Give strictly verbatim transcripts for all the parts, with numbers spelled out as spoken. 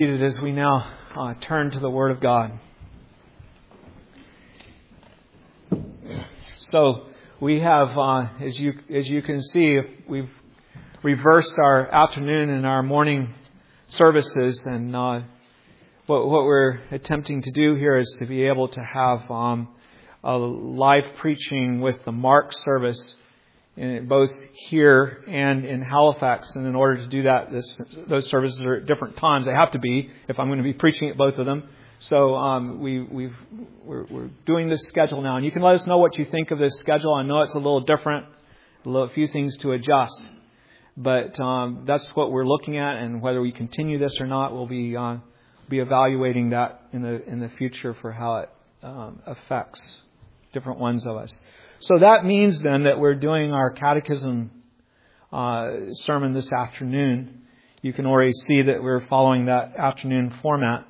As we now uh, turn to the Word of God. So we have, uh, as you as you can see, we've reversed our afternoon and our morning services, and uh, what what we're attempting to do here is to be able to have um, a live preaching with the Mark service, in, both here and in Halifax. And in order to do that, this, those services are at different times. They have to be if I'm going to be preaching at both of them. So um, we, we've, we're, we're doing this schedule now. And you can let us know what you think of this schedule. I know it's a little different, a, little, a few things to adjust. But um, that's what we're looking at. And whether we continue this or not, we'll be uh, be evaluating that in the in the future for how it um, affects different ones of us. So that means then that we're doing our catechism uh, sermon this afternoon. You can already see that we're following that afternoon format.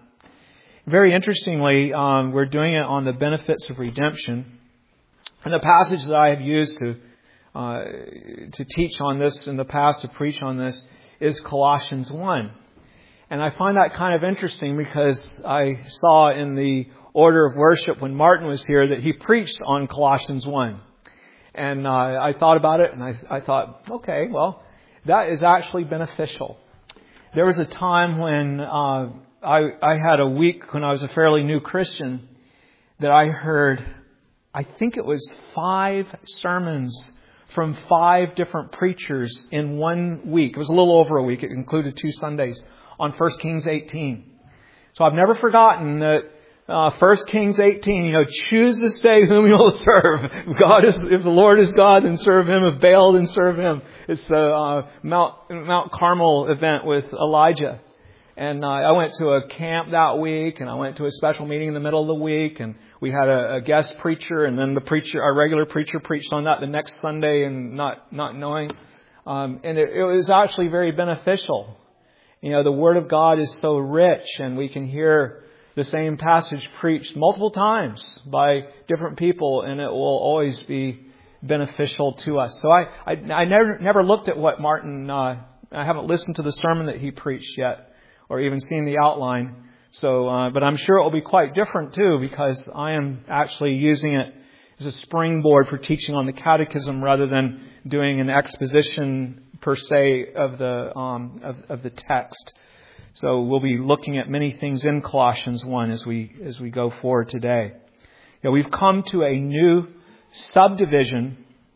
Very interestingly, um, we're doing it on the benefits of redemption. And the passage that I have used to uh, to teach on this in the past, to preach on this, is Colossians one. And I find that kind of interesting because I saw in the order of worship when Martin was here that he preached on Colossians one. And uh, I thought about it and I, I thought, okay, well, that is actually beneficial. There was a time when uh, I, I had a week when I was a fairly new Christian that I heard, I think it was five sermons from five different preachers in one week. It was a little over a week. It included two Sundays on First Kings eighteen. So I've never forgotten that Uh, First Kings eighteen, you know, choose this day whom you will serve. If God is, if the Lord is God, then serve Him. If Baal, then serve Him. It's the uh, Mount Mount Carmel event with Elijah, and uh, I went to a camp that week, and I went to a special meeting in the middle of the week, and we had a, a guest preacher, and then the preacher, our regular preacher, preached on that the next Sunday, and not not knowing, um, and it, it was actually very beneficial. You know, the Word of God is so rich, and we can hear the same passage preached multiple times by different people, and it will always be beneficial to us. So I, I, I never, never looked at what Martin, uh, I haven't listened to the sermon that he preached yet, or even seen the outline. So, uh, but I'm sure it will be quite different too, because I am actually using it as a springboard for teaching on the catechism rather than doing an exposition per se of the, um, of, of the text. So we'll be looking at many things in Colossians one as we as we go forward today. You know, we've come to a new subdivision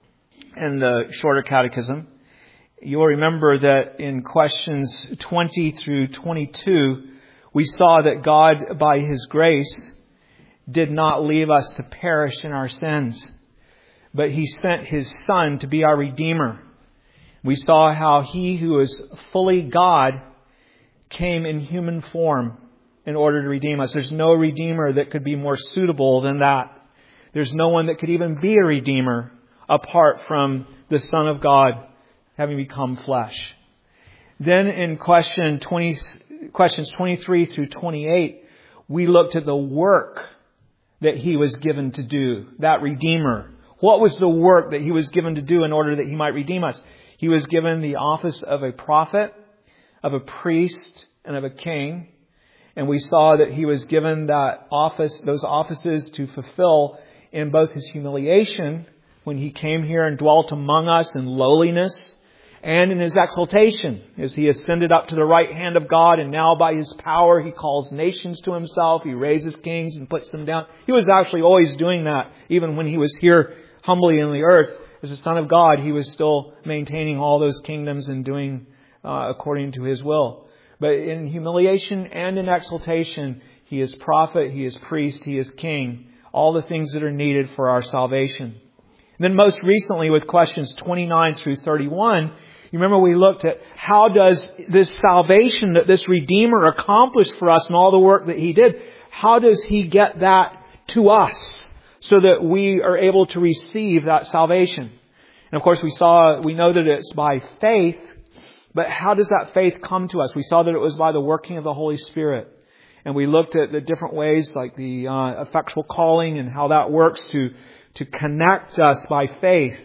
in the Shorter Catechism. You'll remember that in questions twenty through twenty-two, we saw that God, by His grace, did not leave us to perish in our sins, but He sent His Son to be our Redeemer. We saw how He who is fully God came in human form in order to redeem us. There's no Redeemer that could be more suitable than that. There's no one that could even be a Redeemer apart from the Son of God having become flesh. Then in question twenty, questions twenty-three through twenty-eight, we looked at the work that He was given to do, that Redeemer. What was the work that He was given to do in order that He might redeem us? He was given the office of a prophet, of a priest, and of a king. And we saw that He was given that office, those offices to fulfill in both His humiliation, when He came here and dwelt among us in lowliness, and in His exaltation, as He ascended up to the right hand of God, and now by His power He calls nations to Himself. He raises kings and puts them down. He was actually always doing that. Even when He was here humbly in the earth as the Son of God, He was still maintaining all those kingdoms and doing Uh, according to His will. But in humiliation and in exaltation, He is prophet, He is priest, He is king. All the things that are needed for our salvation. And then most recently with questions twenty-nine through thirty-one, you remember we looked at how does this salvation that this Redeemer accomplished for us and all the work that He did, how does He get that to us so that we are able to receive that salvation? And of course we saw, we know that it's by faith. But how does that faith come to us? We saw that it was by the working of the Holy Spirit. And we looked at the different ways, like the uh, effectual calling and how that works to, to connect us by faith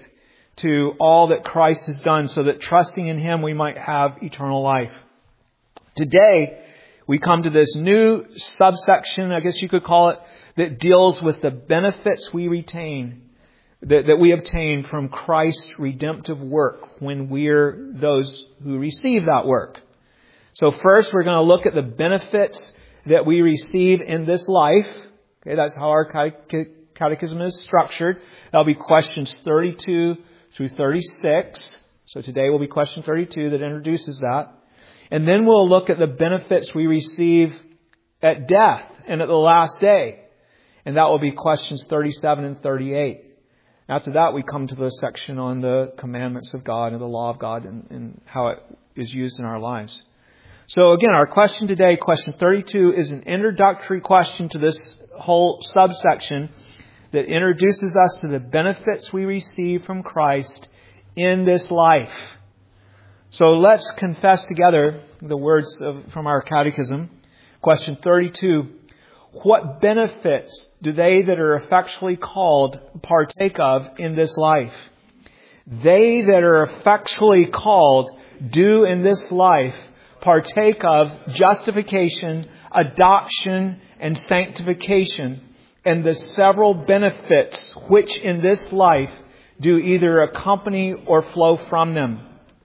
to all that Christ has done, so that trusting in Him we might have eternal life. Today, we come to this new subsection, I guess you could call it, that deals with the benefits we retain, that, that we obtain from Christ's redemptive work when we're those who receive that work. So first, we're going to look at the benefits that we receive in this life. Okay, that's how our catechism is structured. That'll be questions thirty-two through thirty-six. So today will be question thirty-two that introduces that. And then we'll look at the benefits we receive at death and at the last day. And that will be questions thirty-seven and thirty-eight. After that, we come to the section on the commandments of God and the law of God and, and how it is used in our lives. So again, our question today, question thirty-two, is an introductory question to this whole subsection that introduces us to the benefits we receive from Christ in this life. So let's confess together the words of, from our catechism. Question thirty-two. What benefits do they that are effectually called partake of in this life? They that are effectually called do in this life partake of justification, adoption, and sanctification, and the several benefits which in this life do either accompany or flow from them.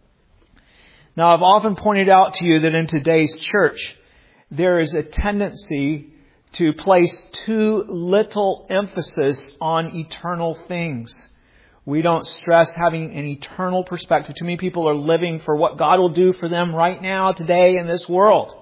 Now, I've often pointed out to you that in today's church, there is a tendency to place too little emphasis on eternal things. We don't stress having an eternal perspective. Too many people are living for what God will do for them right now, today, in this world.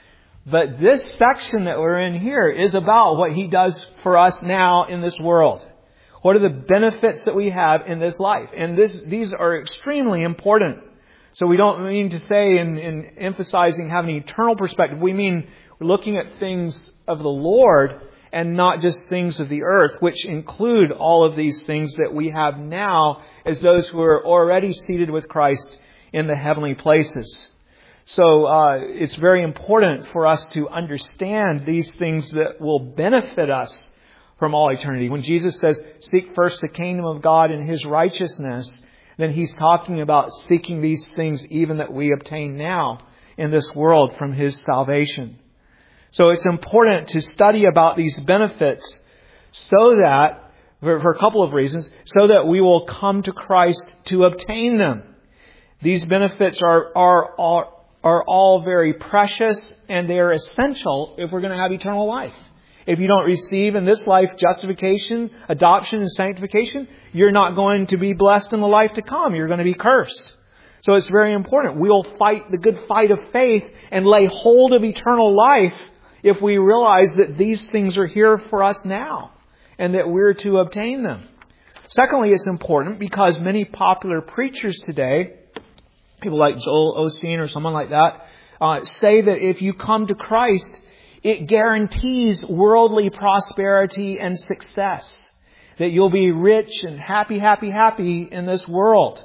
But this section that we're in here is about what He does for us now in this world. What are the benefits that we have in this life? And this, these are extremely important. So we don't mean to say in, in emphasizing having an eternal perspective. We mean we're looking at things of the Lord and not just things of the earth, which include all of these things that we have now as those who are already seated with Christ in the heavenly places. So uh, it's very important for us to understand these things that will benefit us from all eternity. When Jesus says, seek first the kingdom of God and His righteousness, then He's talking about seeking these things even that we obtain now in this world from His salvation. So it's important to study about these benefits so that, for, for a couple of reasons, so that we will come to Christ to obtain them. These benefits are, are, are, are all very precious and they are essential if we're going to have eternal life. If you don't receive in this life justification, adoption, and sanctification, you're not going to be blessed in the life to come. You're going to be cursed. So it's very important. We'll fight the good fight of faith and lay hold of eternal life if we realize that these things are here for us now and that we're to obtain them. Secondly, it's important because many popular preachers today, people like Joel Osteen or someone like that, uh, say that if you come to Christ, it guarantees worldly prosperity and success. That you'll be rich and happy, happy, happy in this world.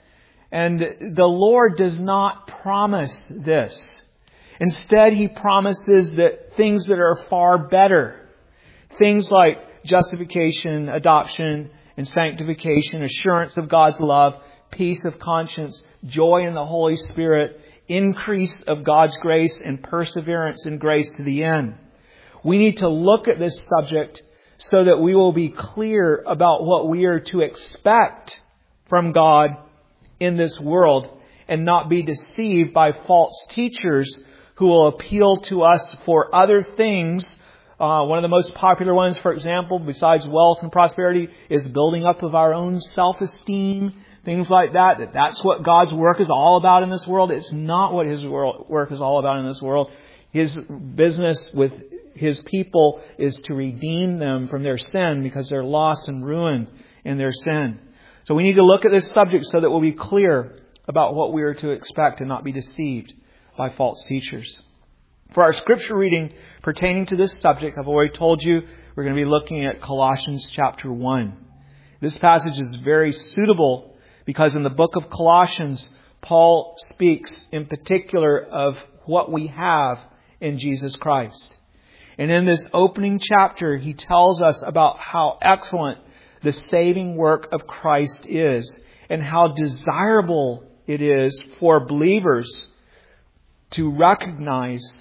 And the Lord does not promise this. Instead, He promises that things that are far better, things like justification, adoption, and sanctification, assurance of God's love, peace of conscience, joy in the Holy Spirit, increase of God's grace, and perseverance in grace to the end. We need to look at this subject so that we will be clear about what we are to expect from God in this world and not be deceived by false teachers who will appeal to us for other things. Uh, one of the most popular ones, for example, besides wealth and prosperity, is building up of our own self-esteem. Things like that, that that's what God's work is all about in this world. It's not what His work is all about in this world. His business with His people is to redeem them from their sin because they're lost and ruined in their sin. So we need to look at this subject so that we'll be clear about what we are to expect and not be deceived by false teachers. For our scripture reading pertaining to this subject, I've already told you we're going to be looking at Colossians chapter one. This passage is very suitable because in the book of Colossians, Paul speaks in particular of what we have in Jesus Christ. And in this opening chapter, he tells us about how excellent the saving work of Christ is and how desirable it is for believers to recognize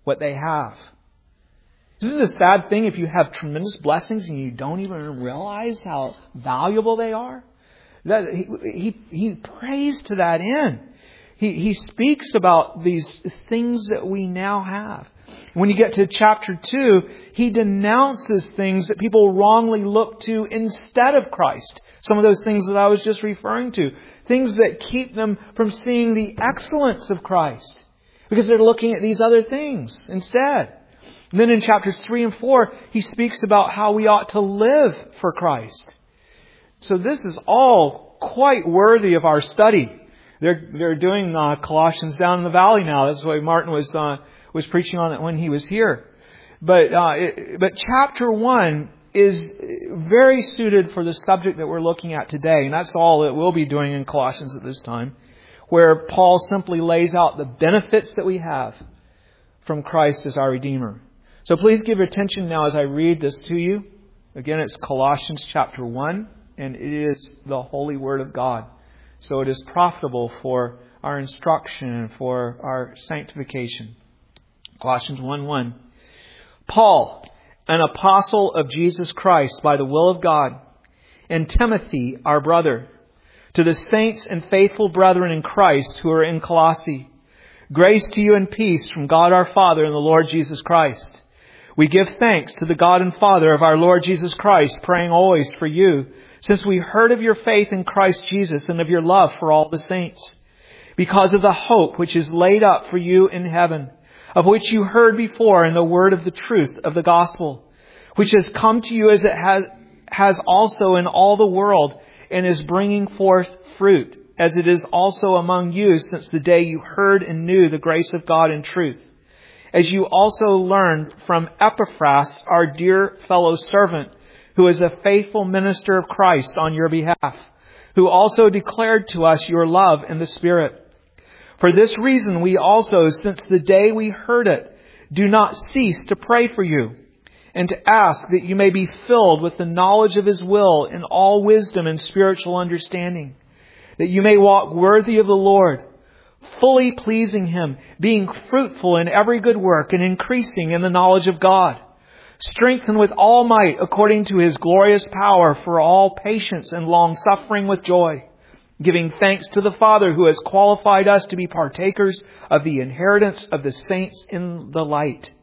what they have. Isn't it a sad thing if you have tremendous blessings and you don't even realize how valuable they are? That he, he, he prays to that end. He, he speaks about these things that we now have. When you get to chapter two, he denounces things that people wrongly look to instead of Christ. Some of those things that I was just referring to. Things that keep them from seeing the excellence of Christ. Because they're looking at these other things instead. And then in chapters three and four, he speaks about how we ought to live for Christ. So this is all quite worthy of our study. They're they're doing uh, Colossians down in the valley now. That's why Martin was uh, was preaching on it when he was here. But uh, it, but chapter one is very suited for the subject that we're looking at today, and that's all that we'll be doing in Colossians at this time, where Paul simply lays out the benefits that we have from Christ as our Redeemer. So please give your attention now as I read this to you. Again, it's Colossians chapter one, and it is the holy Word of God. So it is profitable for our instruction and for our sanctification. Colossians one one. Paul, an apostle of Jesus Christ by the will of God, and Timothy, our brother, to the saints and faithful brethren in Christ who are in Colossae, grace to you and peace from God our Father and the Lord Jesus Christ. We give thanks to the God and Father of our Lord Jesus Christ, praying always for you, since we heard of your faith in Christ Jesus and of your love for all the saints, because of the hope which is laid up for you in heaven, of which you heard before in the word of the truth of the gospel, which has come to you as it has, has also in all the world, and is bringing forth fruit, as it is also among you since the day you heard and knew the grace of God in truth. As you also learned from Epaphras, our dear fellow servant, who is a faithful minister of Christ on your behalf, who also declared to us your love in the Spirit. For this reason we also, since the day we heard it, do not cease to pray for you, and to ask that you may be filled with the knowledge of His will in all wisdom and spiritual understanding, that you may walk worthy of the Lord, fully pleasing Him, being fruitful in every good work and increasing in the knowledge of God, strengthened with all might according to His glorious power for all patience and long suffering with joy, giving thanks to the Father who has qualified us to be partakers of the inheritance of the saints in the light.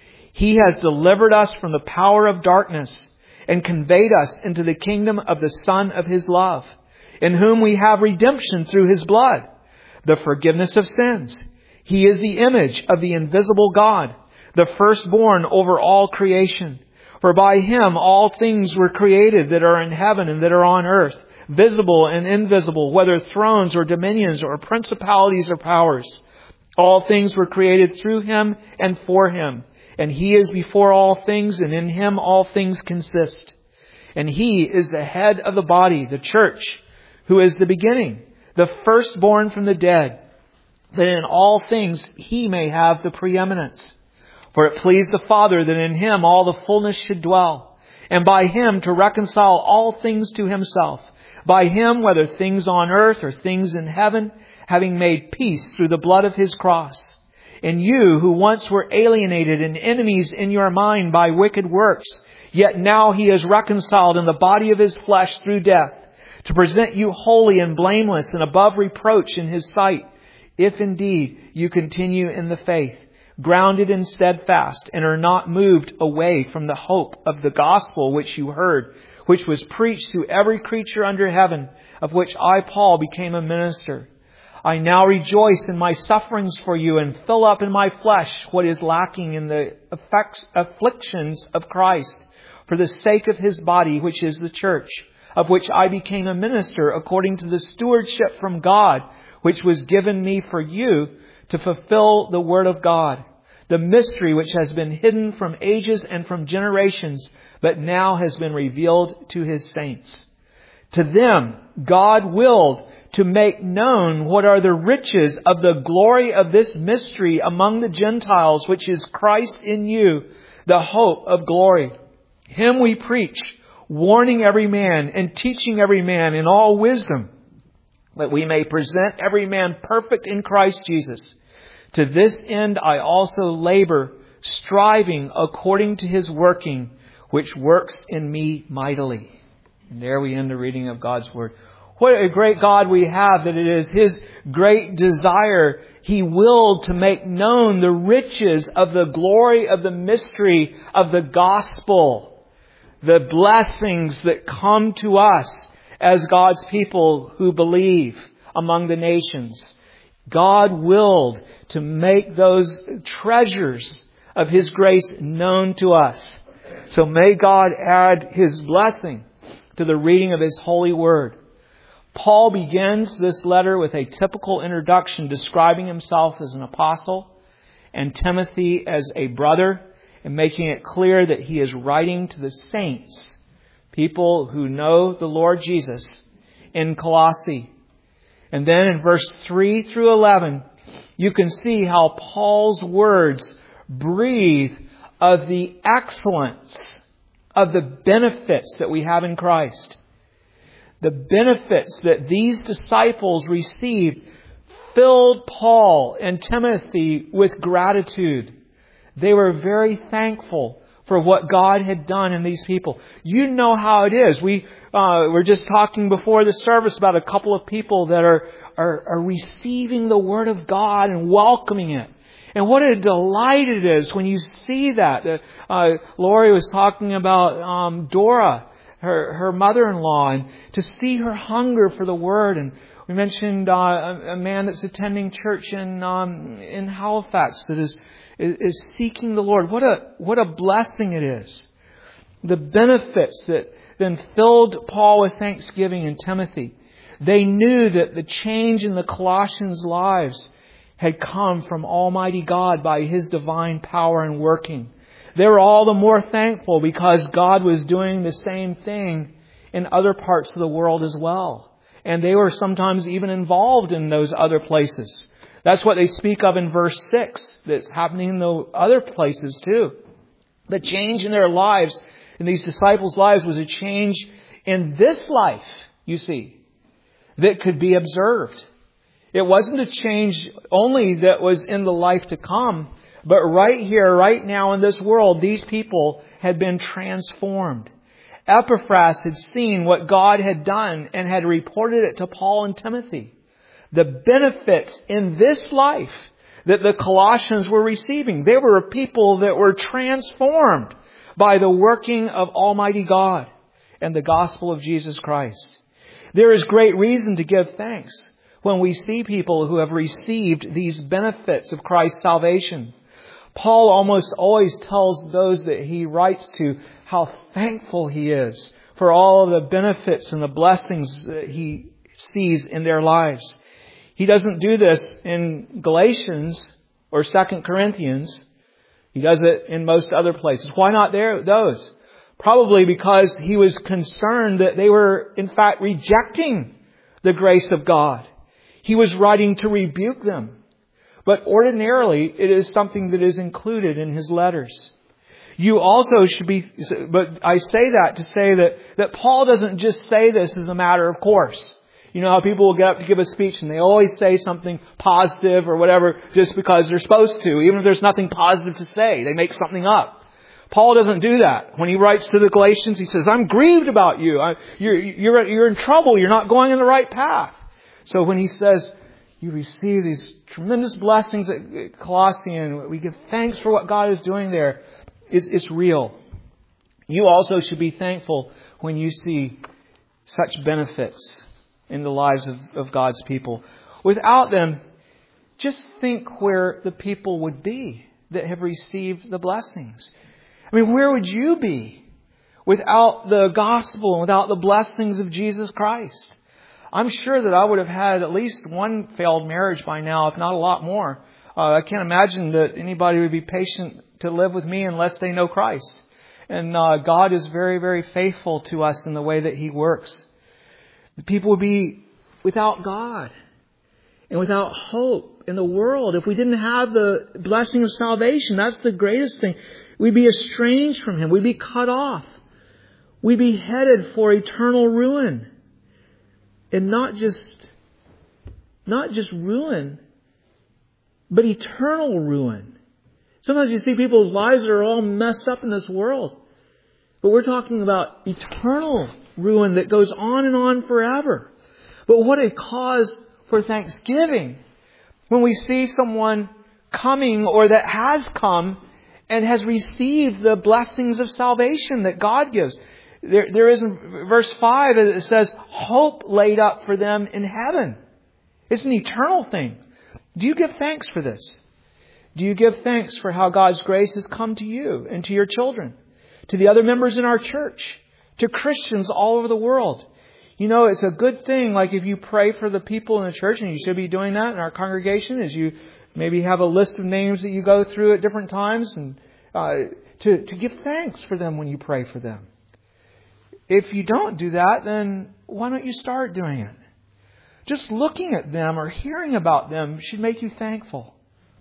He has delivered us from the power of darkness and conveyed us into the kingdom of the Son of His love, in whom we have redemption through His blood, the forgiveness of sins. He is the image of the invisible God, the firstborn over all creation. For by Him all things were created that are in heaven and that are on earth, visible and invisible, whether thrones or dominions or principalities or powers. All things were created through Him and for Him. And He is before all things, and in Him all things consist. And He is the head of the body, the church, who is the beginning, the firstborn from the dead, that in all things He may have the preeminence. For it pleased the Father that in Him all the fullness should dwell, and by Him to reconcile all things to Himself, by Him whether things on earth or things in heaven, having made peace through the blood of His cross. And you who once were alienated and enemies in your mind by wicked works, yet now He is reconciled in the body of His flesh through death, to present you holy and blameless and above reproach in His sight, if indeed you continue in the faith, grounded and steadfast, and are not moved away from the hope of the gospel which you heard, which was preached to every creature under heaven, of which I, Paul, became a minister. I now rejoice in my sufferings for you and fill up in my flesh what is lacking in the effects, afflictions of Christ, for the sake of His body, which is the church, of which I became a minister according to the stewardship from God, which was given me for you to fulfill the word of God, the mystery which has been hidden from ages and from generations, but now has been revealed to His saints. To them God willed to make known what are the riches of the glory of this mystery among the Gentiles, which is Christ in you, the hope of glory. Him we preach, warning every man and teaching every man in all wisdom, that we may present every man perfect in Christ Jesus. To this end I also labor, striving according to His working, which works in me mightily. And there we end the reading of God's Word. What a great God we have, that it is His great desire. He willed to make known the riches of the glory of the mystery of the gospel. The blessings that come to us as God's people who believe among the nations. God willed to make those treasures of His grace known to us. So may God add His blessing to the reading of His holy Word. Paul begins this letter with a typical introduction describing himself as an apostle and Timothy as a brother, and making it clear that he is writing to the saints, people who know the Lord Jesus, in Colossae. And then in verse three through eleven, you can see how Paul's words breathe of the excellence of the benefits that we have in Christ. The benefits that these disciples received filled Paul and Timothy with gratitude. They were very thankful for what God had done in these people. You know how it is. We uh, were just talking before the service about a couple of people that are, are, are receiving the Word of God and welcoming it. And what a delight it is when you see that. Uh, Lori was talking about um, Dora, her, her mother-in-law, and to see her hunger for the Word. And we mentioned uh, a, a man that's attending church in um, in Halifax that is, is is seeking the Lord. What a what a blessing it is. The benefits that then filled Paul with thanksgiving and Timothy. They knew that the change in the Colossians' lives had come from Almighty God by His divine power and working. They were all the more thankful because God was doing the same thing in other parts of the world as well. And they were sometimes even involved in those other places. That's what they speak of in verse six, that's happening in the other places too. The change in their lives, in these disciples' lives, was a change in this life, you see, that could be observed. It wasn't a change only that was in the life to come, but right here, right now in this world, these people had been transformed. Epaphras had seen what God had done and had reported it to Paul and Timothy. The benefits in this life that the Colossians were receiving. They were a people that were transformed by the working of Almighty God and the gospel of Jesus Christ. There is great reason to give thanks when we see people who have received these benefits of Christ's salvation. Paul almost always tells those that he writes to how thankful he is for all of the benefits and the blessings that he sees in their lives. He doesn't do this in Galatians or Second Corinthians. He does it in most other places. Why not there, those? Probably because he was concerned that they were, in fact, rejecting the grace of God. He was writing to rebuke them. But ordinarily, it is something that is included in his letters. You also should be, but I say that to say that, that Paul doesn't just say this as a matter of course. You know how people will get up to give a speech and they always say something positive or whatever just because they're supposed to, even if there's nothing positive to say. They make something up. Paul doesn't do that. When he writes to the Galatians, he says, I'm grieved about you. I, you're, you're, you're in trouble. You're not going in the right path. So when he says, you receive these tremendous blessings at Colossae, and we give thanks for what God is doing there, it's, it's real. You also should be thankful when you see such benefits in the lives of, of God's people. Without them, just think where the people would be that have received the blessings. I mean, where would you be without the gospel and without the blessings of Jesus Christ? I'm sure that I would have had at least one failed marriage by now, if not a lot more. Uh, I can't imagine that anybody would be patient to live with me unless they know Christ. And uh, God is very, very faithful to us in the way that He works. The people would be without God and without hope in the world. If we didn't have the blessing of salvation, that's the greatest thing. We'd be estranged from Him. We'd be cut off. We'd be headed for eternal ruin. And not just, not just ruin, but eternal ruin. Sometimes you see people's lives that are all messed up in this world. But we're talking about eternal ruin that goes on and on forever. But what a cause for thanksgiving when we see someone coming or that has come and has received the blessings of salvation that God gives. There, there is in verse five, it says, hope laid up for them in heaven. It's an eternal thing. Do you give thanks for this? Do you give thanks for how God's grace has come to you and to your children, to the other members in our church, to Christians all over the world? You know, it's a good thing, like if you pray for the people in the church, and you should be doing that in our congregation, as you maybe have a list of names that you go through at different times, and uh, to, to give thanks for them when you pray for them. If you don't do that, then why don't you start doing it? Just looking at them or hearing about them should make you thankful.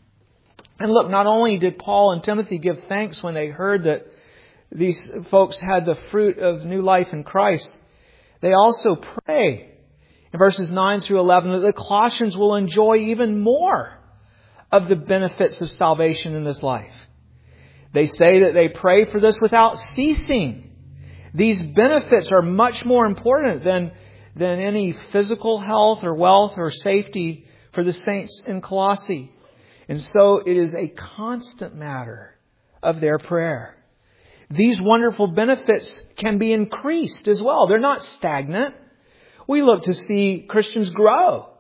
And look, not only did Paul and Timothy give thanks when they heard that these folks had the fruit of new life in Christ, they also pray in verses nine through eleven that the Colossians will enjoy even more of the benefits of salvation in this life. They say that they pray for this without ceasing. These benefits are much more important than, than any physical health or wealth or safety for the saints in Colossae. And so it is a constant matter of their prayer. These wonderful benefits can be increased as well. They're not stagnant. We look to see Christians grow.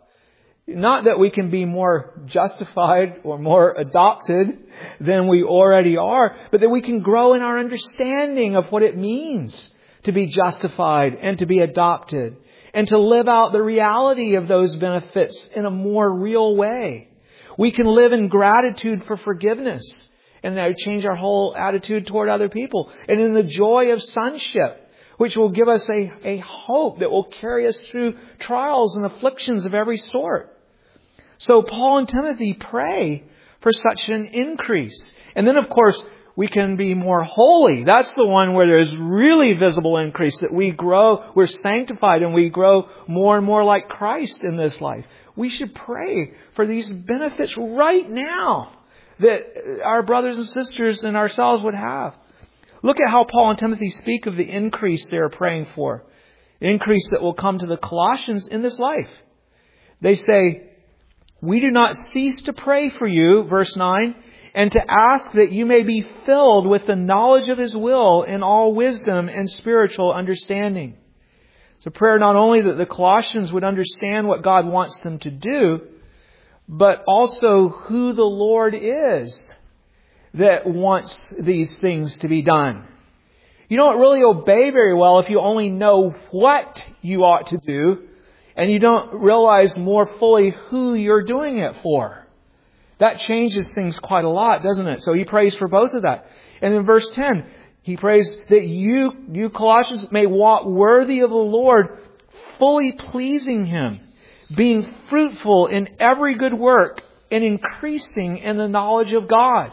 Not that we can be more justified or more adopted than we already are, but that we can grow in our understanding of what it means to be justified and to be adopted and to live out the reality of those benefits in a more real way. We can live in gratitude for forgiveness, and that would change our whole attitude toward other people, and in the joy of sonship, which will give us a, a hope that will carry us through trials and afflictions of every sort. So Paul and Timothy pray for such an increase. And then, of course, we can be more holy. That's the one where there's really visible increase, that we grow, we're sanctified, and we grow more and more like Christ in this life. We should pray for these benefits right now that our brothers and sisters and ourselves would have. Look at how Paul and Timothy speak of the increase they're praying for. The increase that will come to the Colossians in this life. They say, we do not cease to pray for you, verse nine, and to ask that you may be filled with the knowledge of His will in all wisdom and spiritual understanding. It's a prayer not only that the Colossians would understand what God wants them to do, but also who the Lord is that wants these things to be done. You don't really obey very well if you only know what you ought to do, and you don't realize more fully who you're doing it for. That changes things quite a lot, doesn't it? So he prays for both of that. And in verse ten, he prays that you, you Colossians, may walk worthy of the Lord, fully pleasing Him, being fruitful in every good work and increasing in the knowledge of God.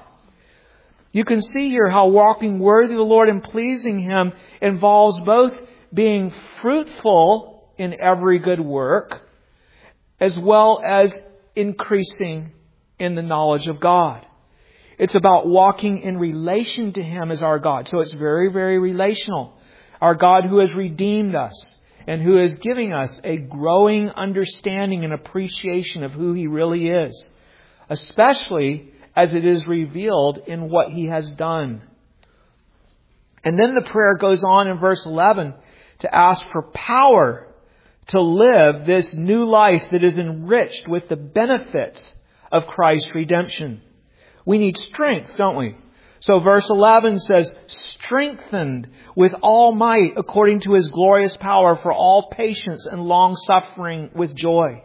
You can see here how walking worthy of the Lord and pleasing Him involves both being fruitful in every good work, as well as increasing in the knowledge of God. It's about walking in relation to Him as our God. So it's very, very relational. Our God who has redeemed us and who is giving us a growing understanding and appreciation of who He really is, especially as it is revealed in what He has done. And then the prayer goes on in verse eleven to ask for power to live this new life that is enriched with the benefits of Christ's redemption. We need strength, don't we? So verse eleven says, strengthened with all might according to His glorious power for all patience and long suffering with joy.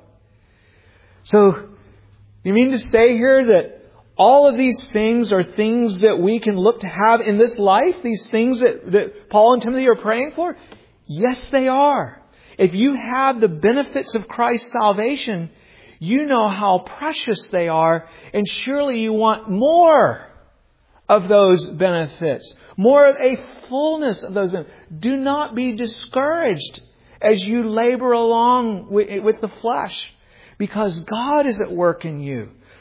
So you mean to say here that all of these things are things that we can look to have in this life? These things that, that Paul and Timothy are praying for? Yes, they are. If you have the benefits of Christ's salvation, you know how precious they are, and surely you want more of those benefits, more of a fullness of those benefits. Do not be discouraged as you labor along with the flesh, because God is at work in you.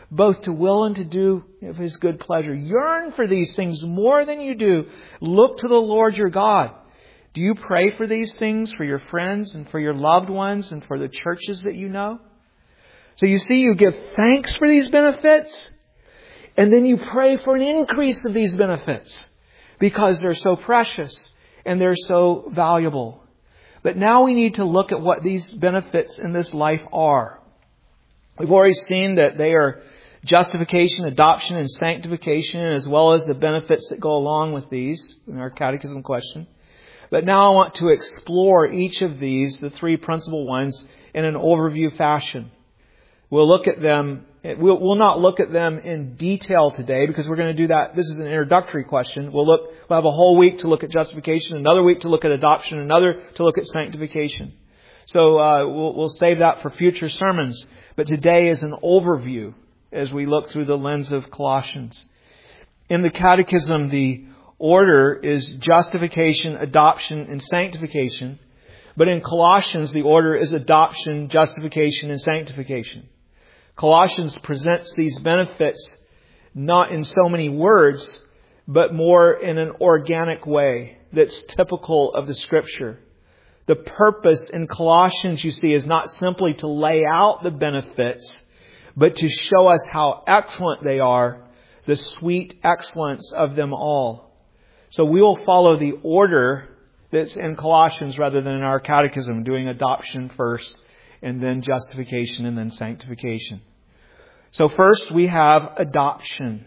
both to will and to do of His good pleasure. Yearn for these things more than you do. Look to the Lord your God. Do you pray for these things for your friends and for your loved ones and for the churches that you know? So you see, you give thanks for these benefits, and then you pray for an increase of these benefits because they're so precious and they're so valuable. But now we need to look at what these benefits in this life are. We've already seen that they are justification, adoption, and sanctification, as well as the benefits that go along with these in our catechism question. But now I want to explore each of these, the three principal ones, in an overview fashion. We'll look at them, we'll, we'll not look at them in detail today because we're going to do that. This is an introductory question. We'll look, we'll have a whole week to look at justification, another week to look at adoption, another to look at sanctification. So uh, we'll, we'll save that for future sermons. But today is an overview as we look through the lens of Colossians. In the Catechism, the order is justification, adoption, and sanctification. But in Colossians, the order is adoption, justification, and sanctification. Colossians presents these benefits not in so many words, but more in an organic way that's typical of the Scripture. The purpose in Colossians, you see, is not simply to lay out the benefits, but to show us how excellent they are, the sweet excellence of them all. So we will follow the order that's in Colossians rather than in our catechism, doing adoption first, and then justification, and then sanctification. So first we have adoption.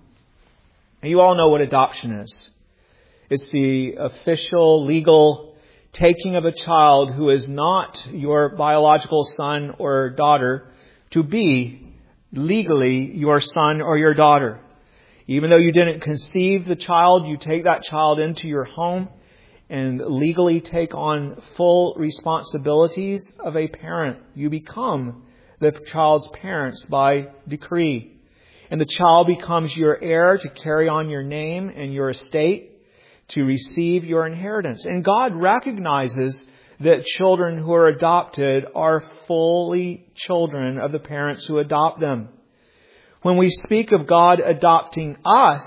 You all know what adoption is. It's the official, legal taking of a child who is not your biological son or daughter to be legally your son or your daughter. Even though you didn't conceive the child, you take that child into your home and legally take on full responsibilities of a parent. You become the child's parents by decree. And the child becomes your heir to carry on your name and your estate, to receive your inheritance. And God recognizes that children who are adopted are fully children of the parents who adopt them. When we speak of God adopting us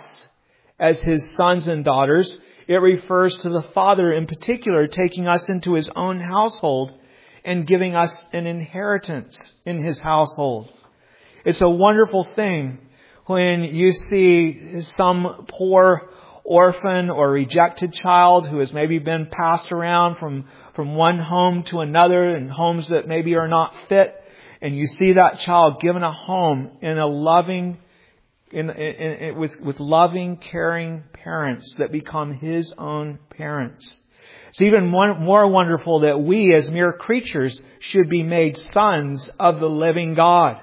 as His sons and daughters, it refers to the Father in particular taking us into His own household and giving us an inheritance in His household. It's a wonderful thing when you see some poor orphan or rejected child who has maybe been passed around from, from one home to another, in homes that maybe are not fit, and you see that child given a home in a loving, in, in, in with, with loving, caring parents that become His own parents. It's even more, more wonderful that we as mere creatures should be made sons of the living God.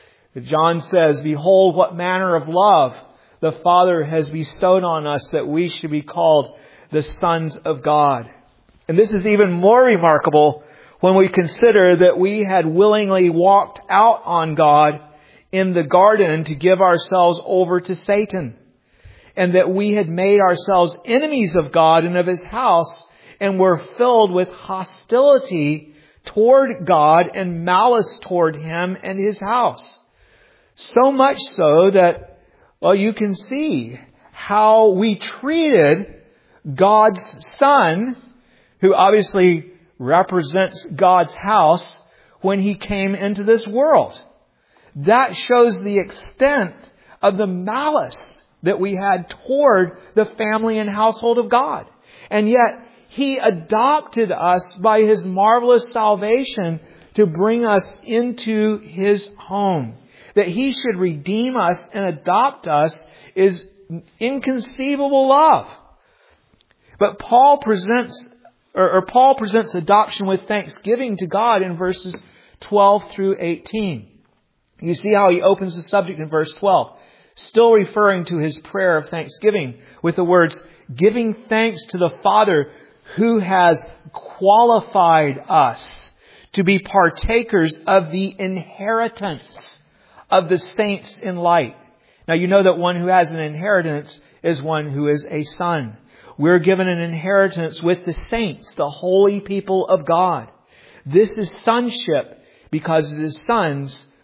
John says, "Behold, what manner of love the Father has bestowed on us that we should be called the sons of God." And this is even more remarkable when we consider that we had willingly walked out on God in the garden to give ourselves over to Satan. And that we had made ourselves enemies of God and of His house and were filled with hostility toward God and malice toward Him and His house. So much so that, well, you can see how we treated God's Son, who obviously represents God's house, when He came into this world. That shows the extent of the malice that we had toward the family and household of God. And yet, He adopted us by His marvelous salvation to bring us into His home. That He should redeem us and adopt us is inconceivable love. But Paul presents, or, or Paul presents adoption with thanksgiving to God in verses twelve through eighteen. You see how he opens the subject in verse twelve, still referring to his prayer of thanksgiving with the words, "Giving thanks to the Father who has qualified us to be partakers of the inheritance of the saints in light." Now you know that one who has an inheritance is one who is a son. We're given an inheritance with the saints, the holy people of God. This is sonship because it is sons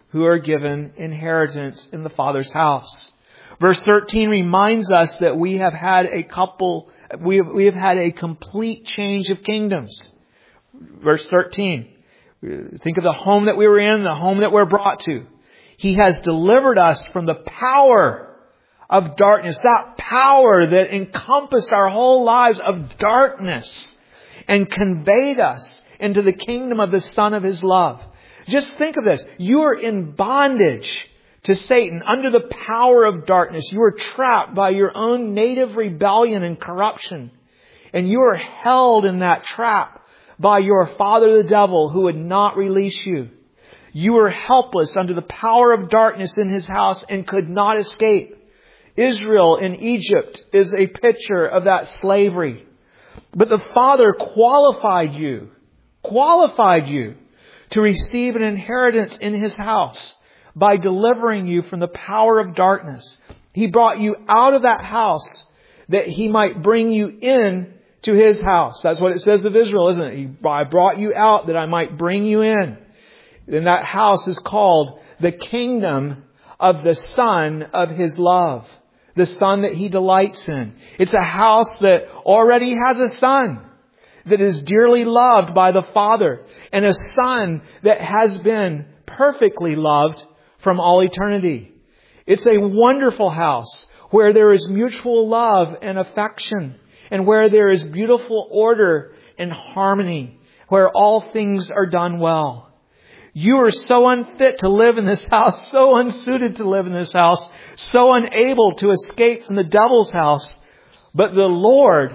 who are given inheritance in the Father's house. Verse thirteen reminds us that we have had a couple, we have, we have had a complete change of kingdoms. Verse thirteen. Think of the home that we were in, the home that we're brought to. He has delivered us from the power of darkness, that power that encompassed our whole lives of darkness, and conveyed us into the kingdom of the Son of His love. Just think of this. You are in bondage to Satan, under the power of darkness. You are trapped by your own native rebellion and corruption. And you are held in that trap by your father the devil, who would not release you. You were helpless under the power of darkness in his house and could not escape. Israel in Egypt is a picture of that slavery. But the Father qualified you, qualified you to receive an inheritance in His house by delivering you from the power of darkness. He brought you out of that house that He might bring you in to His house. That's what it says of Israel, isn't it? He, I brought you out that I might bring you in. And that house is called the kingdom of the Son of His love. The Son that He delights in. It's a house that already has a Son that is dearly loved by the Father. And a Son that has been perfectly loved from all eternity. It's a wonderful house where there is mutual love and affection. And where there is beautiful order and harmony. Where all things are done well. You are so unfit to live in this house. So unsuited to live in this house. So unable to escape from the devil's house. But the Lord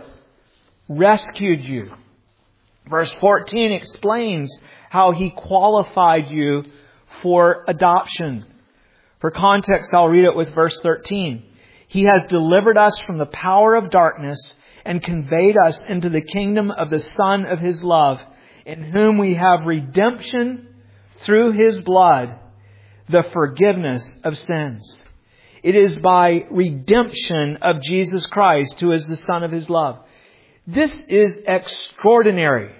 rescued you. Verse fourteen explains how He qualified you for adoption. For context, I'll read it with verse thirteen. He has delivered us from the power of darkness and conveyed us into the kingdom of the Son of His love, in whom we have redemption through His blood, the forgiveness of sins. It is by redemption of Jesus Christ, who is the Son of His love. This is extraordinary.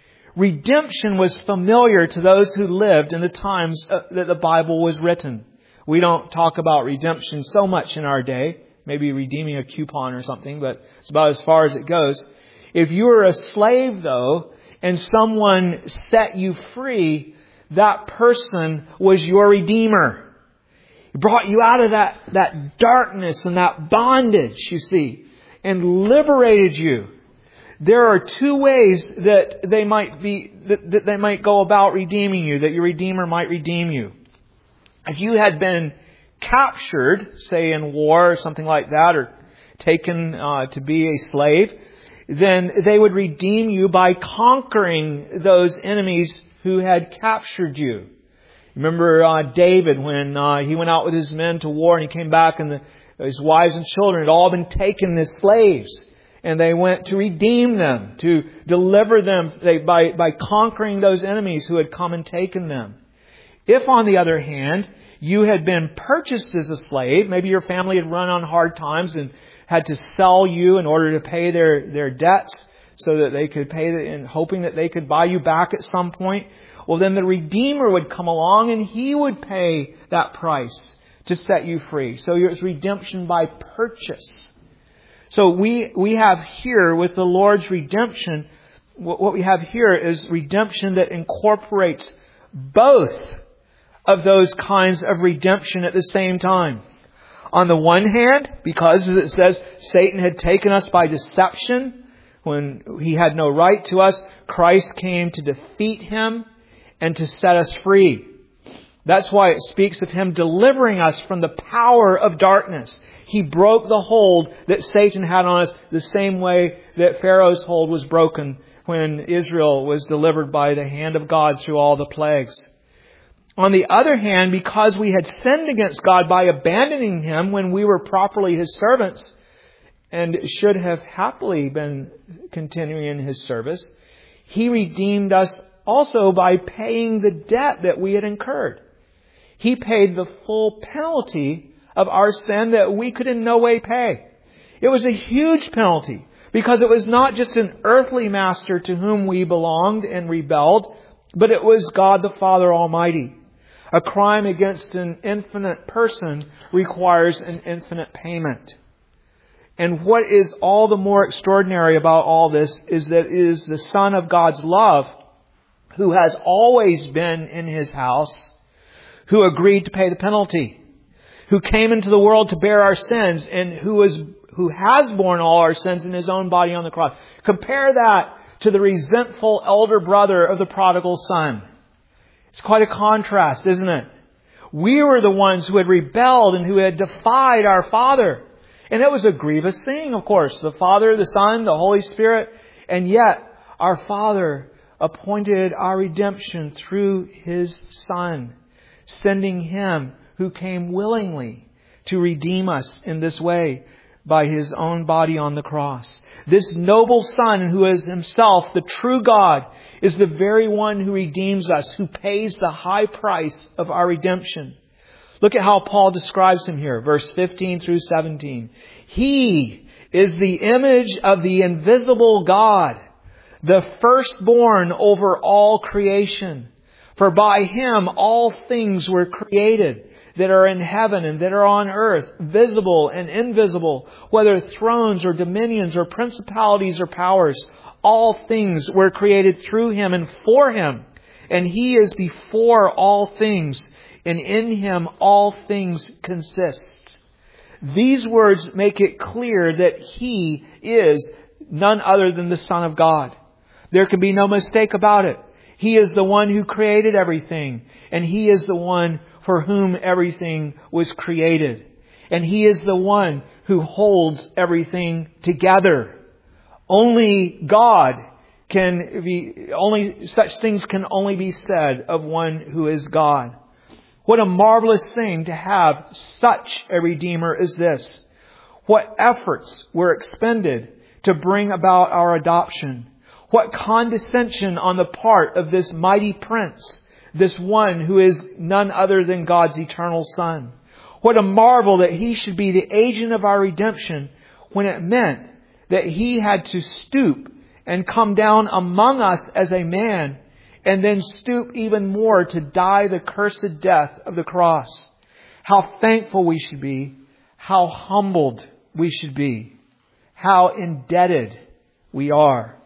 Redemption was familiar to those who lived in the times that the Bible was written. We don't talk about redemption so much in our day. Maybe redeeming a coupon or something, but it's about as far as it goes. If you were a slave, though, and someone set you free, that person was your redeemer. He brought you out of that, that darkness and that bondage, you see, and liberated you. There are two ways that they might be, that, that they might go about redeeming you, that your Redeemer might redeem you. If you had been captured, say in war or something like that, or taken uh, to be a slave, then they would redeem you by conquering those enemies who had captured you. Remember uh, David when uh, he went out with his men to war and he came back and the, his wives and children had all been taken as slaves. And they went to redeem them, to deliver them they, by, by conquering those enemies who had come and taken them. If, on the other hand, you had been purchased as a slave, maybe your family had run on hard times and had to sell you in order to pay their, their debts so that they could pay, the, and hoping that they could buy you back at some point. Well, then the Redeemer would come along and He would pay that price to set you free. So it was redemption by purchase. So we, we have here with the Lord's redemption, what we have here is redemption that incorporates both of those kinds of redemption at the same time. On the one hand, because it says Satan had taken us by deception when he had no right to us, Christ came to defeat him and to set us free. That's why it speaks of Him delivering us from the power of darkness. He broke the hold that Satan had on us the same way that Pharaoh's hold was broken when Israel was delivered by the hand of God through all the plagues. On the other hand, because we had sinned against God by abandoning Him when we were properly His servants and should have happily been continuing in His service, He redeemed us also by paying the debt that we had incurred. He paid the full penalty of our sin that we could in no way pay. It was a huge penalty because it was not just an earthly master to whom we belonged and rebelled, but it was God the Father Almighty. A crime against an infinite person requires an infinite payment. And what is all the more extraordinary about all this is that it is the Son of God's love, who has always been in His house, who agreed to pay the penalty, who came into the world to bear our sins, and who was who has borne all our sins in His own body on the cross. Compare that to the resentful elder brother of the prodigal son. It's quite a contrast, isn't it? We were the ones who had rebelled and who had defied our Father. And it was a grievous thing, of course. The Father, the Son, the Holy Spirit. And yet, our Father appointed our redemption through His Son, sending Him who came willingly to redeem us in this way by His own body on the cross. This noble Son, who is Himself the true God, is the very one who redeems us, who pays the high price of our redemption. Look at how Paul describes Him here, verse fifteen through seventeen. He is the image of the invisible God, the firstborn over all creation. For by Him all things were created, that are in heaven and that are on earth, visible and invisible, whether thrones or dominions or principalities or powers. All things were created through Him and for Him. And He is before all things, and in Him all things consist. These words make it clear that He is none other than the Son of God. There can be no mistake about it. He is the one who created everything, and He is the one for whom everything was created. And He is the one who holds everything together. Only God can be, only such things can only be said of one who is God. What a marvelous thing to have such a Redeemer as this. What efforts were expended to bring about our adoption. What condescension on the part of this mighty Prince, this one who is none other than God's eternal Son. What a marvel that He should be the agent of our redemption, when it meant that He had to stoop and come down among us as a man, and then stoop even more to die the cursed death of the cross. How thankful we should be. How humbled we should be. How indebted we are.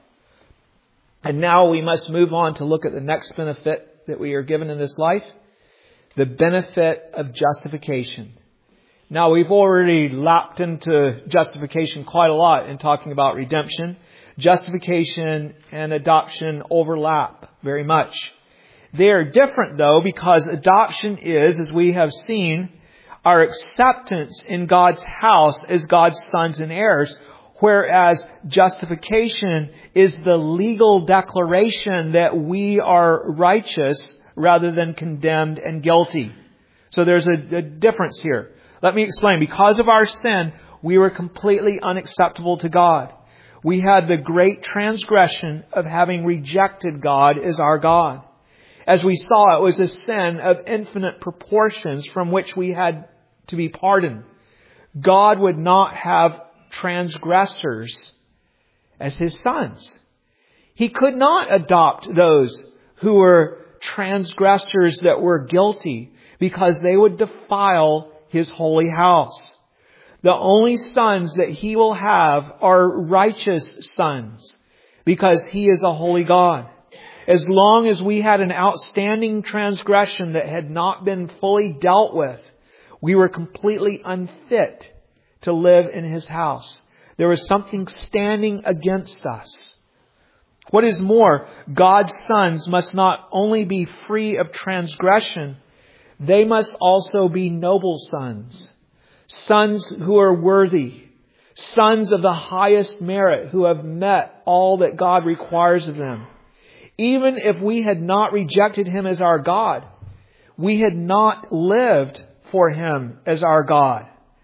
And now we must move on to look at the next benefit that we are given in this life. The benefit of justification. Now, we've already lapped into justification quite a lot in talking about redemption. Justification and adoption overlap very much. They are different, though, because adoption is, as we have seen, our acceptance in God's house as God's sons and heirs, whereas justification is the legal declaration that we are righteous rather than condemned and guilty. So there's a, a difference here. Let me explain. Because of our sin, we were completely unacceptable to God. We had the great transgression of having rejected God as our God. As we saw, it was a sin of infinite proportions from which we had to be pardoned. God would not have transgressors as His sons. He could not adopt those who were transgressors that were guilty, because they would defile His holy house. The only sons that He will have are righteous sons, because He is a holy God. As long as we had an outstanding transgression that had not been fully dealt with, we were completely unfit to live in His house. There was something standing against us. What is more, God's sons must not only be free of transgression, they must also be noble sons. Sons who are worthy. Sons of the highest merit who have met all that God requires of them. Even if we had not rejected Him as our God, we had not lived for Him as our God.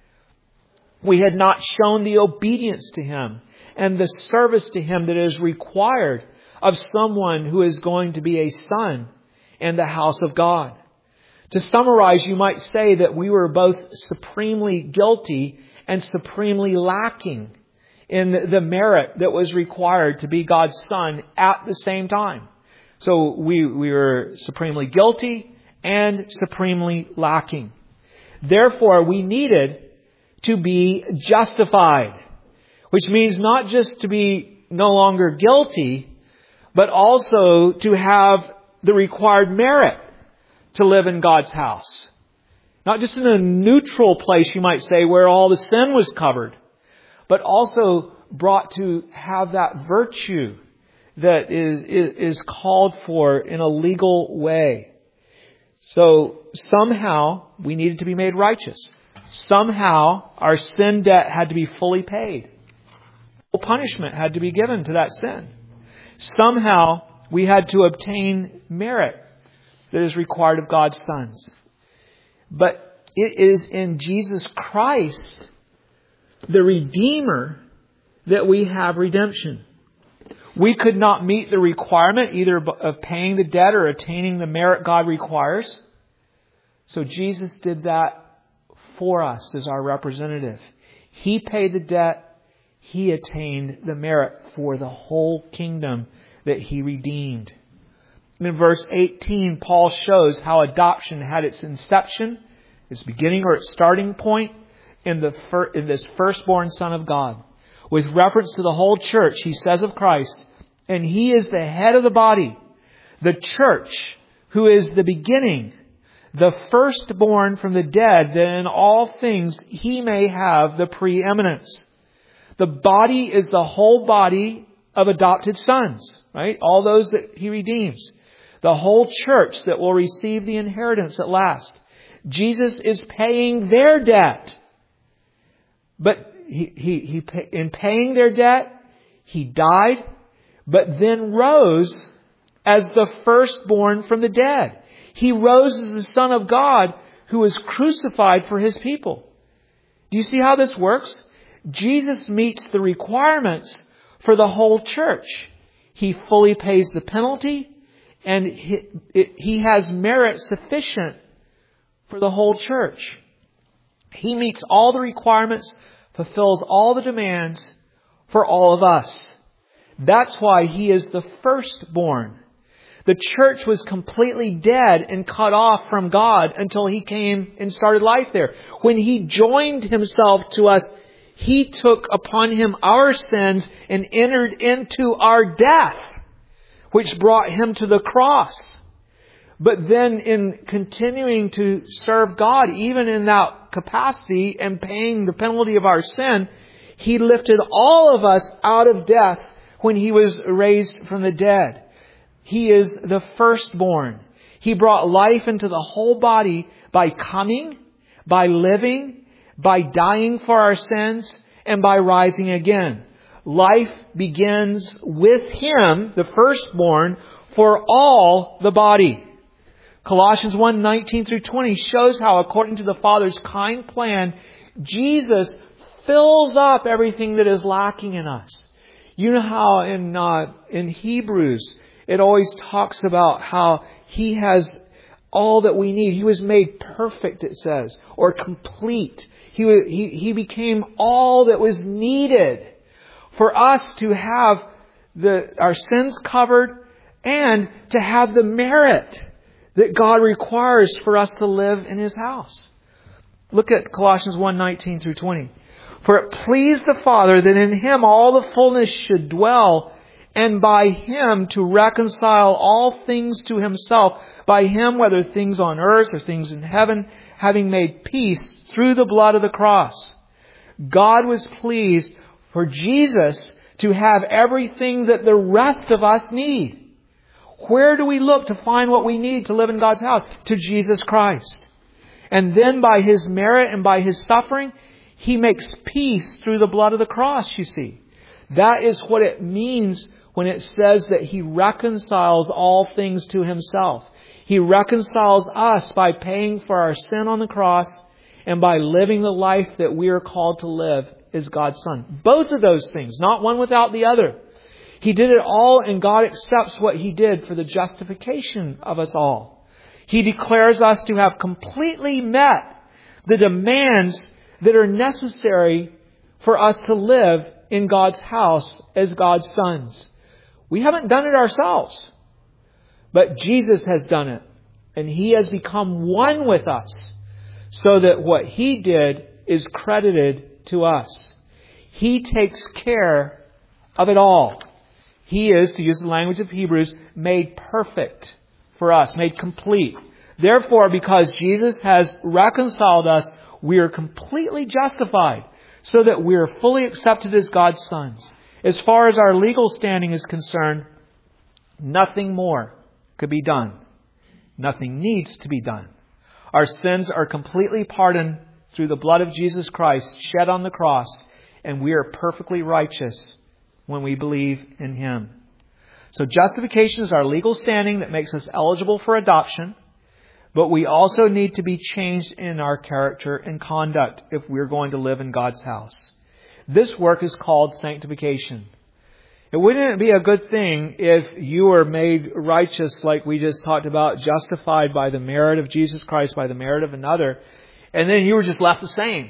We had not shown the obedience to Him and the service to Him that is required of someone who is going to be a son in the house of God. To summarize, you might say that we were both supremely guilty and supremely lacking in the merit that was required to be God's son at the same time. So we, we were supremely guilty and supremely lacking. Therefore, we needed to be justified, which means not just to be no longer guilty, but also to have the required merit to live in God's house. Not just in a neutral place, you might say, where all the sin was covered, but also brought to have that virtue that is, is, is called for in a legal way. So somehow we needed to be made righteous. Somehow our sin debt had to be fully paid. Full punishment had to be given to that sin. Somehow we had to obtain merit that is required of God's sons. But it is in Jesus Christ, the Redeemer, that we have redemption. We could not meet the requirement either of paying the debt or attaining the merit God requires. So Jesus did that for us as our representative. He paid the debt. He attained the merit for the whole kingdom that He redeemed. In verse eighteen, Paul shows how adoption had its inception, its beginning or its starting point in the fir- in this firstborn Son of God. With reference to the whole church, he says of Christ, and He is the head of the body, the church, who is the beginning, the firstborn from the dead, that in all things He may have the preeminence. The body is the whole body of adopted sons, right? All those that He redeems. The whole church that will receive the inheritance at last. Jesus is paying their debt. But he, he, he, in paying their debt, He died, but then rose as the firstborn from the dead. He rose as the Son of God who was crucified for His people. Do you see how this works? Jesus meets the requirements for the whole church. He fully pays the penalty, and he, it, he has merit sufficient for the whole church. He meets all the requirements, fulfills all the demands for all of us. That's why He is the firstborn. The church was completely dead and cut off from God until He came and started life there. When He joined Himself to us, He took upon Him our sins and entered into our death, which brought Him to the cross. But then in continuing to serve God, even in that capacity and paying the penalty of our sin, He lifted all of us out of death when He was raised from the dead. He is the firstborn. He brought life into the whole body by coming, by living, by dying for our sins, and by rising again. Life begins with Him, the firstborn, for all the body. Colossians one, nineteen through twenty shows how, according to the Father's kind plan, Jesus fills up everything that is lacking in us. You know how in uh, in Hebrews, it always talks about how He has all that we need. He was made perfect, it says, or complete. He, he, he became all that was needed for us to have the, our sins covered and to have the merit that God requires for us to live in His house. Look at Colossians one, nineteen through twenty. For it pleased the Father that in Him all the fullness should dwell, and by Him to reconcile all things to Himself, by Him, whether things on earth or things in heaven, having made peace through the blood of the cross. God was pleased for Jesus to have everything that the rest of us need. Where do we look to find what we need to live in God's house? To Jesus Christ. And then by His merit and by His suffering, He makes peace through the blood of the cross, you see. That is what it means when it says that He reconciles all things to Himself. He reconciles us by paying for our sin on the cross and by living the life that we are called to live as God's Son. Both of those things, not one without the other. He did it all, and God accepts what He did for the justification of us all. He declares us to have completely met the demands that are necessary for us to live in God's house as God's sons. We haven't done it ourselves, but Jesus has done it. And He has become one with us, so that what He did is credited to us. He takes care of it all. He is, to use the language of Hebrews, made perfect for us, made complete. Therefore, because Jesus has reconciled us, we are completely justified, so that we are fully accepted as God's sons. As far as our legal standing is concerned, nothing more could be done. Nothing needs to be done. Our sins are completely pardoned through the blood of Jesus Christ shed on the cross, and we are perfectly righteous when we believe in Him. So justification is our legal standing that makes us eligible for adoption, but we also need to be changed in our character and conduct if we're going to live in God's house. This work is called sanctification. It wouldn't be a good thing if you were made righteous, like we just talked about, justified by the merit of Jesus Christ, by the merit of another, and then you were just left the same.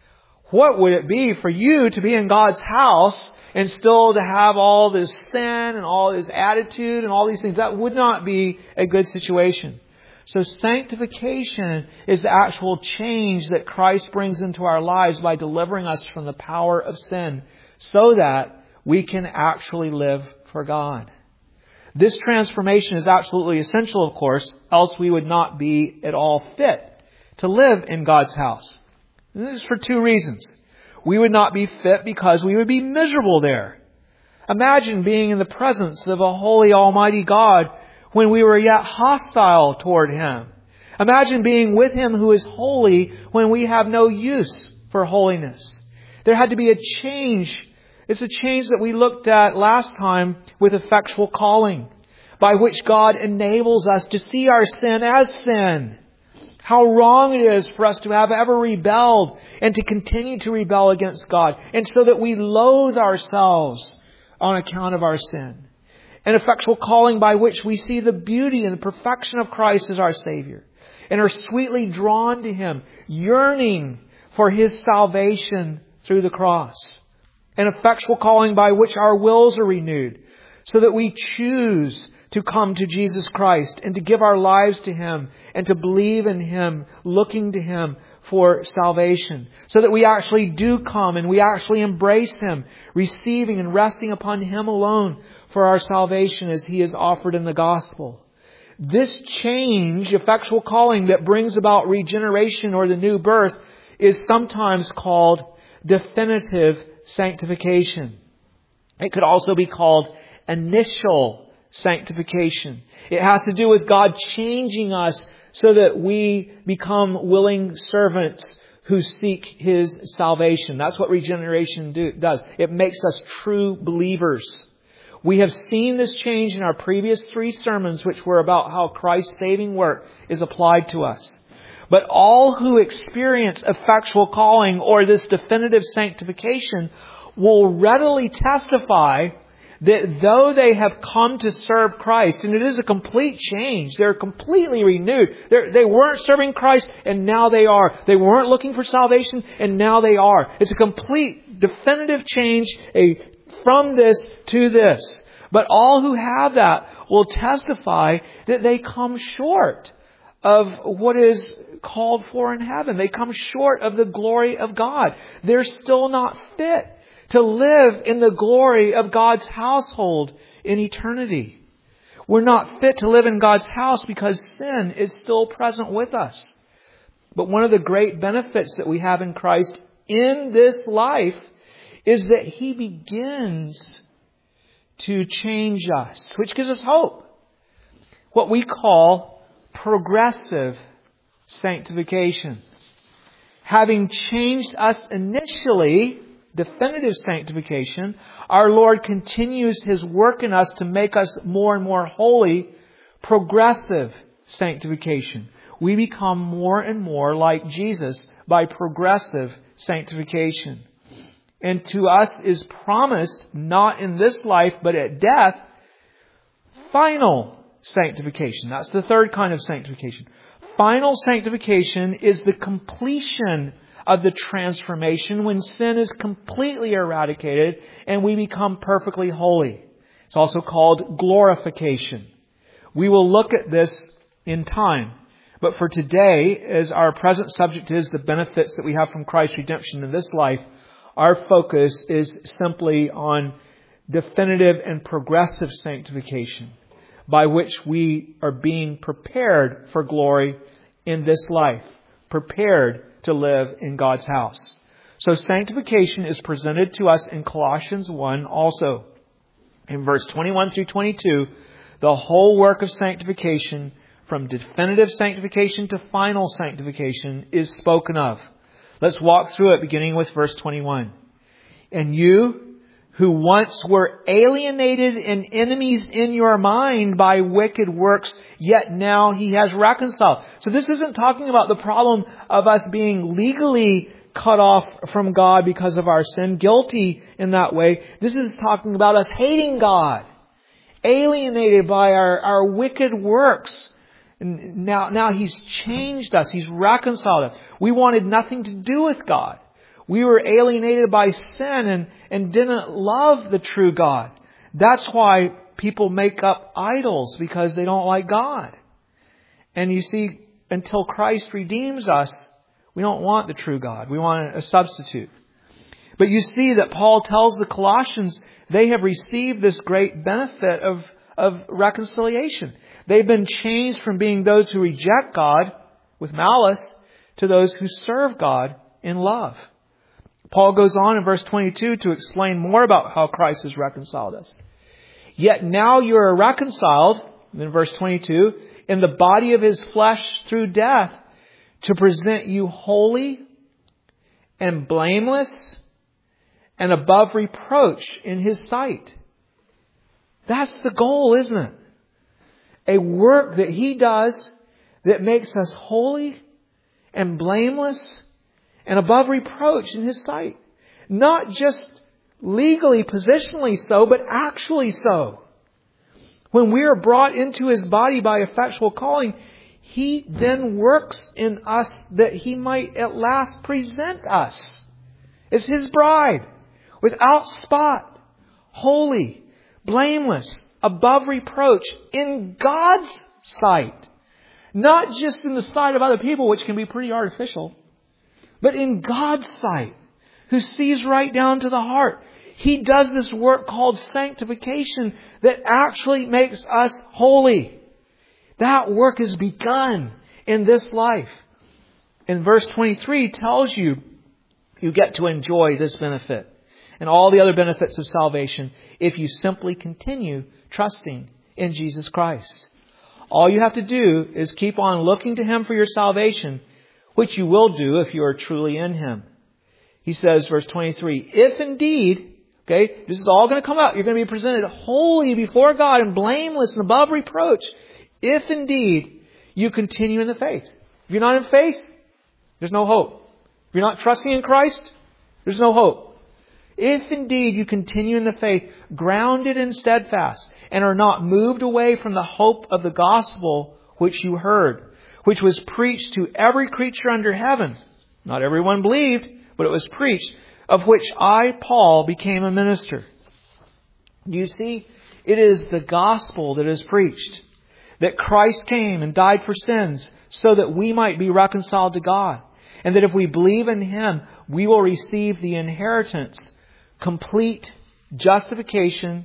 What would it be for you to be in God's house and still to have all this sin and all this attitude and all these things? That would not be a good situation. So sanctification is the actual change that Christ brings into our lives by delivering us from the power of sin, so that we can actually live for God. This transformation is absolutely essential, of course, else we would not be at all fit to live in God's house. And this is for two reasons. We would not be fit because we would be miserable there. Imagine being in the presence of a holy, almighty God when we were yet hostile toward Him. Imagine being with Him who is holy when we have no use for holiness. There had to be a change. It's a change that we looked at last time with effectual calling, by which God enables us to see our sin as sin. How wrong it is for us to have ever rebelled and to continue to rebel against God, and so that we loathe ourselves on account of our sin. An effectual calling by which we see the beauty and the perfection of Christ as our Savior, and are sweetly drawn to Him, yearning for His salvation through the cross. An effectual calling by which our wills are renewed, so that we choose to come to Jesus Christ and to give our lives to Him and to believe in Him, looking to Him for salvation. So that we actually do come and we actually embrace Him, receiving and resting upon Him alone for our salvation as He is offered in the gospel. This change, effectual calling that brings about regeneration or the new birth, is sometimes called definitive sanctification. It could also be called initial sanctification. It has to do with God changing us so that we become willing servants who seek His salvation. That's what regeneration do, does. It makes us true believers. We have seen this change in our previous three sermons, which were about how Christ's saving work is applied to us. But all who experience effectual calling or this definitive sanctification will readily testify that though they have come to serve Christ, and it is a complete change, they're completely renewed. They're, they weren't serving Christ, and now they are. They weren't looking for salvation, and now they are. It's a complete, definitive change a, from this to this. But all who have that will testify that they come short of what is called for in heaven. They come short of the glory of God. They're still not fit to live in the glory of God's household in eternity. We're not fit to live in God's house because sin is still present with us. But one of the great benefits that we have in Christ in this life is that He begins to change us, which gives us hope. What we call progressive sanctification. Having changed us initially, definitive sanctification, our Lord continues His work in us to make us more and more holy, progressive sanctification. We become more and more like Jesus by progressive sanctification. And to us is promised, not in this life, but at death, final sanctification. That's the third kind of sanctification. Final sanctification is the completion of the transformation when sin is completely eradicated and we become perfectly holy. It's also called glorification. We will look at this in time. But for today, as our present subject is the benefits that we have from Christ's redemption in this life, our focus is simply on definitive and progressive sanctification, by which we are being prepared for glory in this life, prepared to live in God's house. So sanctification is presented to us in Colossians one also. In verse twenty-one through twenty-two, the whole work of sanctification, from definitive sanctification to final sanctification, is spoken of. Let's walk through it, beginning with verse twenty-one. And you, who once were alienated and enemies in your mind by wicked works, yet now He has reconciled. So this isn't talking about the problem of us being legally cut off from God because of our sin, guilty in that way. This is talking about us hating God, alienated by our, our wicked works. And now, now He's changed us. He's reconciled us. We wanted nothing to do with God. We were alienated by sin and, and didn't love the true God. That's why people make up idols, because they don't like God. And you see, until Christ redeems us, we don't want the true God. We want a substitute. But you see that Paul tells the Colossians they have received this great benefit of, of reconciliation. They've been changed from being those who reject God with malice to those who serve God in love. Paul goes on in verse twenty-two to explain more about how Christ has reconciled us. Yet now you are reconciled, in verse twenty-two, in the body of His flesh through death, to present you holy and blameless and above reproach in His sight. That's the goal, isn't it? A work that He does that makes us holy and blameless and above reproach in His sight. Not just legally, positionally so, but actually so. When we are brought into His body by effectual calling, He then works in us that He might at last present us as His bride, without spot, holy, blameless, above reproach in God's sight. Not just in the sight of other people, which can be pretty artificial, but in God's sight, who sees right down to the heart. He does this work called sanctification that actually makes us holy. That work is begun in this life. And verse twenty-three tells you you get to enjoy this benefit and all the other benefits of salvation if you simply continue trusting in Jesus Christ. All you have to do is keep on looking to Him for your salvation, which you will do if you are truly in Him. He says, verse twenty-three, if indeed, okay, this is all going to come out. You're going to be presented holy before God and blameless and above reproach. If indeed you continue in the faith. If you're not in faith, there's no hope. If you're not trusting in Christ, there's no hope. If indeed you continue in the faith, grounded and steadfast, and are not moved away from the hope of the gospel which you heard, which was preached to every creature under heaven. Not everyone believed, but it was preached, of which I, Paul, became a minister. You see, it is the gospel that is preached. That Christ came and died for sins so that we might be reconciled to God. And that if we believe in Him, we will receive the inheritance, complete justification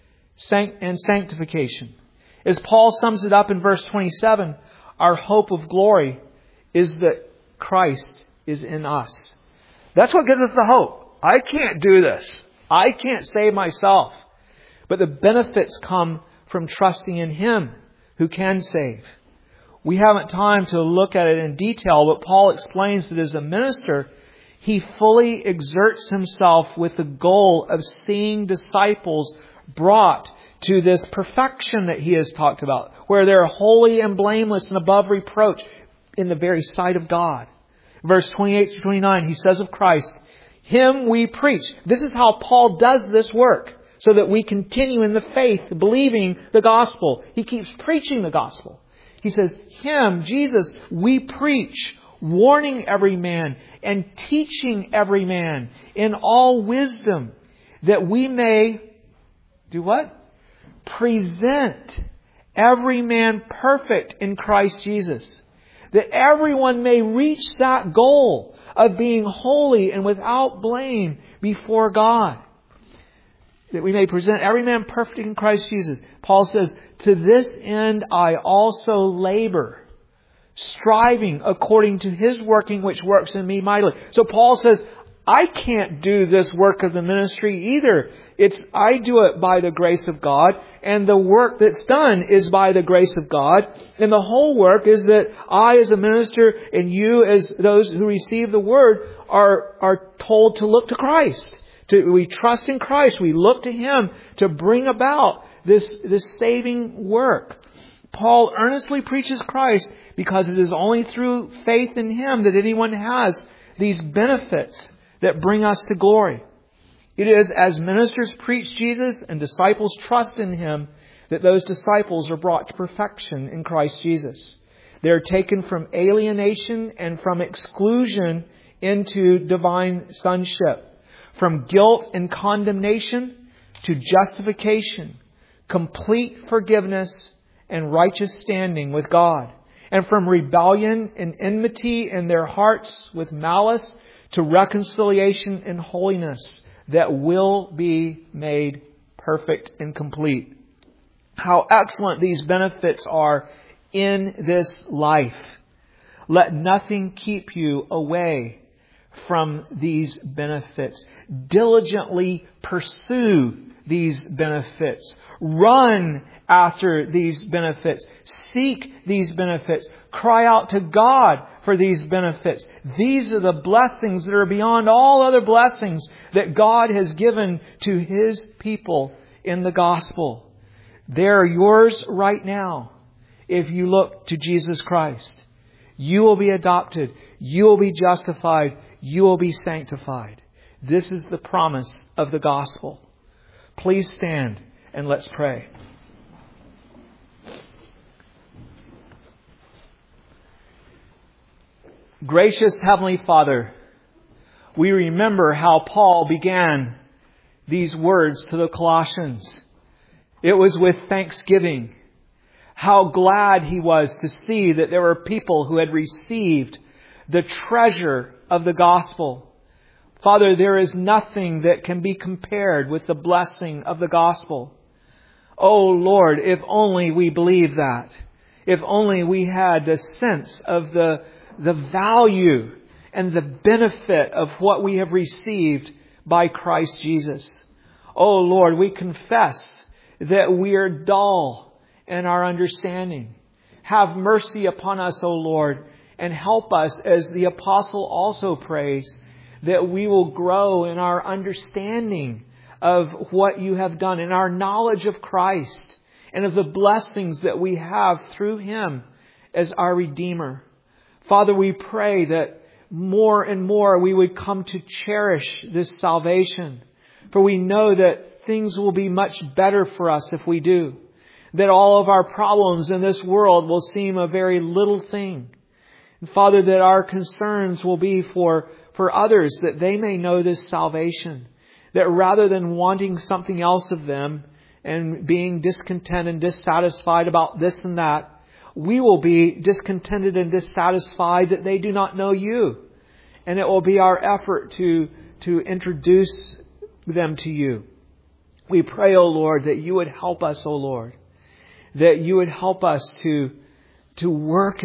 and sanctification. As Paul sums it up in verse twenty-seven, our hope of glory is that Christ is in us. That's what gives us the hope. I can't do this. I can't save myself. But the benefits come from trusting in Him who can save. We haven't time to look at it in detail, but Paul explains that as a minister, he fully exerts himself with the goal of seeing disciples brought to this perfection that he has talked about, where they're holy and blameless and above reproach in the very sight of God. Verse twenty-eight to twenty-nine, he says of Christ, Him we preach. This is how Paul does this work, so that we continue in the faith, believing the gospel. He keeps preaching the gospel. He says, Him, Jesus, we preach, warning every man and teaching every man in all wisdom, that we may do what? Present every man perfect in Christ Jesus, that everyone may reach that goal of being holy and without blame before God. That we may present every man perfect in Christ Jesus. Paul says, to this end I also labor, striving according to His working which works in me mightily. So Paul says, I can't do this work of the ministry either. It's, I do it by the grace of God, and the work that's done is by the grace of God. And the whole work is that I as a minister and you as those who receive the Word are, are told to look to Christ. To, we trust in Christ. We look to Him to bring about this, this saving work. Paul earnestly preaches Christ because it is only through faith in Him that anyone has these benefits that bring us to glory. It is as ministers preach Jesus and disciples trust in Him that those disciples are brought to perfection in Christ Jesus. They are taken from alienation and from exclusion into divine sonship. From guilt and condemnation to justification, complete forgiveness and righteous standing with God. And from rebellion and enmity in their hearts with malice to reconciliation and holiness that will be made perfect and complete. How excellent these benefits are in this life. Let nothing keep you away from these benefits. Diligently pursue these benefits. Run after these benefits. Seek these benefits. Cry out to God for these benefits. These are the blessings that are beyond all other blessings that God has given to His people in the gospel. They're yours right now if you look to Jesus Christ. You will be adopted. You will be justified. You will be sanctified. This is the promise of the gospel. Please stand and let's pray. Gracious Heavenly Father, we remember how Paul began these words to the Colossians. It was with thanksgiving. How glad he was to see that there were people who had received the treasure of the gospel. Father, there is nothing that can be compared with the blessing of the gospel. Oh Lord, if only we believed that. If only we had the sense of the, the value and the benefit of what we have received by Christ Jesus. Oh Lord, we confess that we are dull in our understanding. Have mercy upon us, O Lord, and help us, as the apostle also prays, that we will grow in our understanding of what you have done, in our knowledge of Christ, and of the blessings that we have through Him as our Redeemer. Father, we pray that more and more we would come to cherish this salvation, for we know that things will be much better for us if we do. That all of our problems in this world will seem a very little thing. And Father, that our concerns will be for, for others, that they may know this salvation. That rather than wanting something else of them and being discontent and dissatisfied about this and that, we will be discontented and dissatisfied that they do not know you. And it will be our effort to, to introduce them to you. We pray, O Lord, that you would help us, O Lord. That you would help us to to work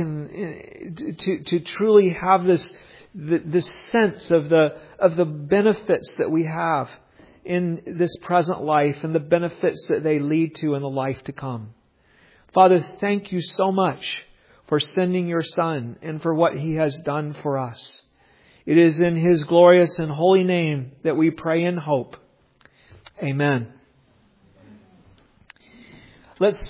and to to truly have this this sense of the of the benefits that we have in this present life and the benefits that they lead to in the life to come. Father, thank you so much for sending your Son and for what He has done for us. It is in His glorious and holy name that we pray and hope. Amen. Let's